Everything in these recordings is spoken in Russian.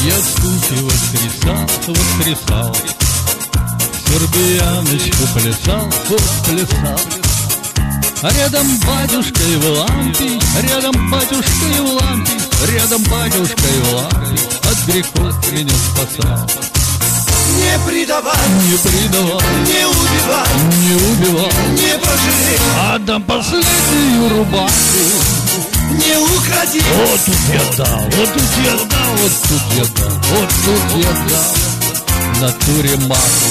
Я от скуки воскресал, сербияночку плясал. А рядом батюшка и в лампе, рядом батюшка и в лампе, рядом батюшка и в лампе от грехов меня спасал. Не предавай, не убивай, не пожалей, отдам последнюю рубаху. не укради. Вот тут я дал, вот тут я дал, вот тут я дал, вот тут я дал, натуре маху.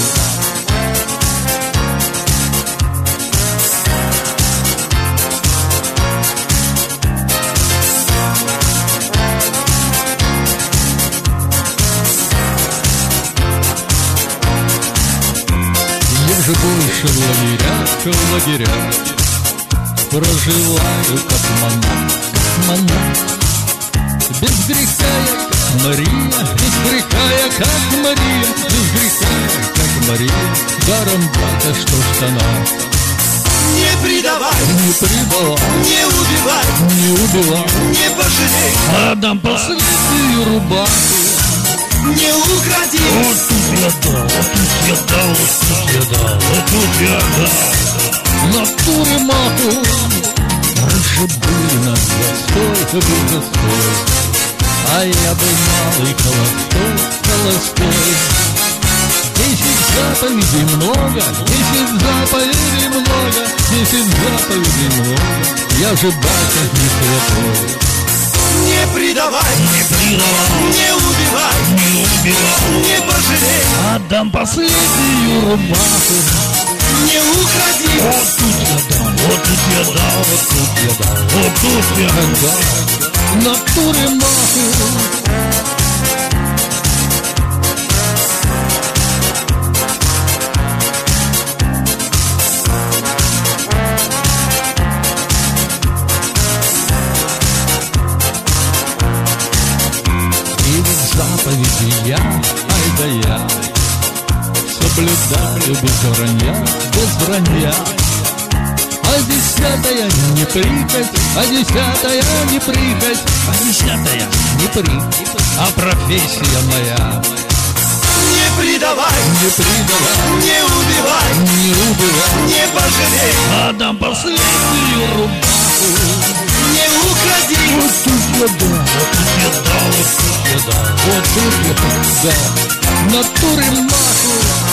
Я же больше в лагерях проживаю как монах. Без греха я как Мария, без греха я как Мария, без греха я как Мария, даром бата, что в штанах. Не предавай, не убивай, не пожалей, отдам последнюю рубаху. не укради. Вот тут я дал, вот тут я дал, вот тут я дал, вот тут я дал, натуре маху. Раньше были нас застой, а я был малый холостой. 10 заповедей много, 10 заповедей много, 10 заповедей много. Я же батя не святой. Не предавай, не убивай, не пожалей, отдам последнюю рубаху. не укради. Вот тут я дал, вот тут я дал, вот тут я дал, вот тут я дал, натуре маху. Заповеди я, ай да я, соблюдаю без вранья. А 10-я не прихоть, а 10-я не прихоть, а 10-я не прихоть, а профессия моя. Не предавай, не убивай, не пожалей, отдам последнюю рубаху. не укради. Вот тут я дал, вот тут я дал, вот тут я дал, вот тут я дал, натуре маху.